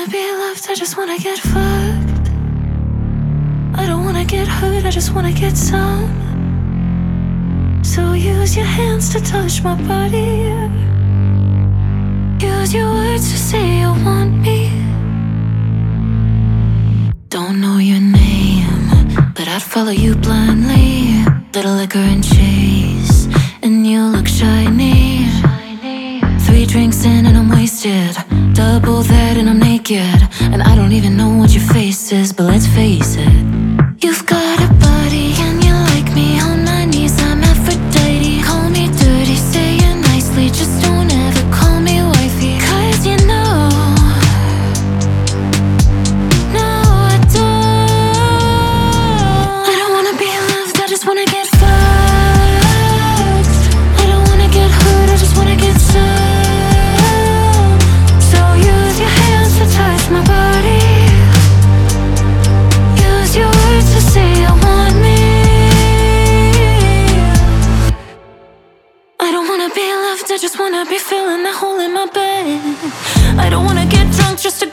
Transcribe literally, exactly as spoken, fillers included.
wanna be loved, I just wanna get fucked. I don't wanna get hurt, I just wanna get some. So use your hands to touch my body. Use your words to say you want me. Don't know your name, but I'd follow you blindly. Little liquor and chase, and you look shiny. Three drinks in and I'm wasted. Double that and I'm naked. And I don't even know what your face is, but let's face it. You've got a body and you like me. On my knees I'm Aphrodite. Call me dirty, say it nicely. Just don't ever call me wifey. Cause you know, no I don't. I don't wanna be loved, I just wanna get fucked. I don't wanna get hurt, I just wanna get some. So use your hands to touch my body. Use your words to say I want me. I don't wanna be loved, I just wanna be filling that hole in my bed. I don't wanna get drunk just to